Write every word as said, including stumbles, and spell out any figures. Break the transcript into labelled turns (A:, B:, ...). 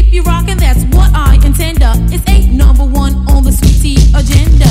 A: keep you rocking, that's what I intend. It's ain't number one on the sweet tea agenda.